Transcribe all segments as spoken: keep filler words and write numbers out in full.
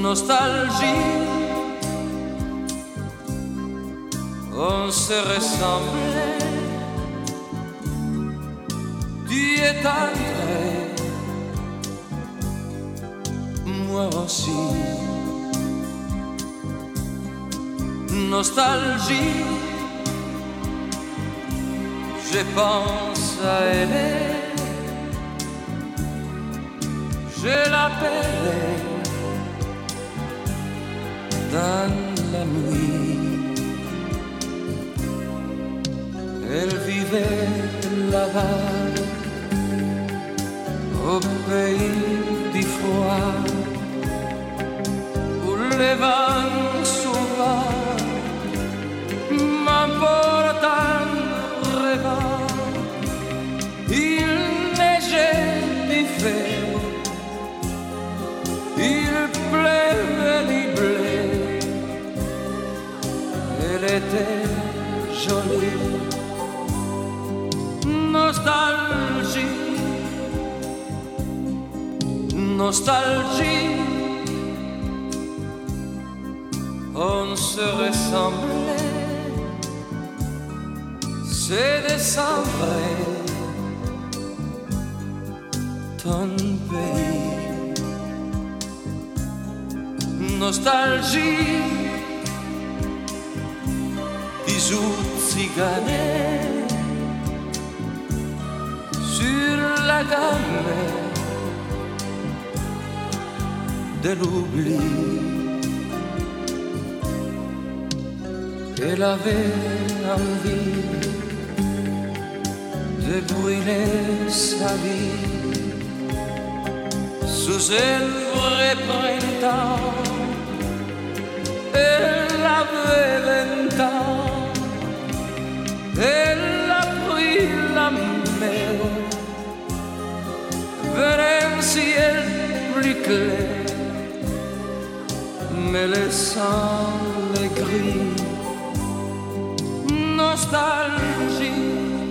nostalgie, on se ressemblait, tu es entré, moi aussi. Nostalgie, je pense à elle, je l'appelle dans la nuit. Elle vivait là-bas au pays du froid, où les vents sauvages m'emportent en rêvant. Il neigeait l'hiver, il pleuvait du blé. Elle était jolie. Nostalgie, nostalgie, on se ressemblait, c'est décembre, ton pays. Nostalgie, bisous ciganés sur la gamme de l'oubli. Elle avait envie de brûler sa vie sous un vrai printemps. Elle avait vingt ans, elle a pris la mer vers un ciel plus clair, mais laissant les gris. Nostalgie,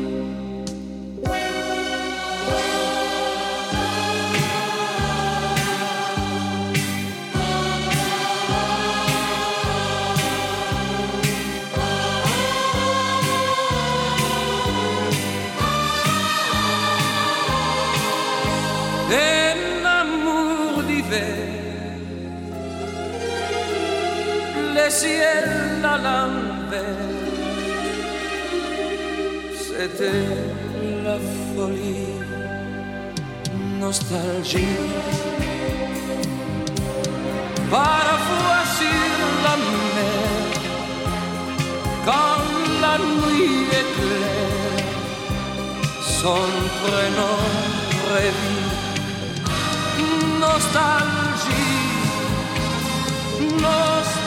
un amour d'hiver, le ciel à l'envers, c'était la folie. Nostalgie, parfois sur la mer, quand la nuit est claire, son prénom revit. Nostalgie, nostalgie.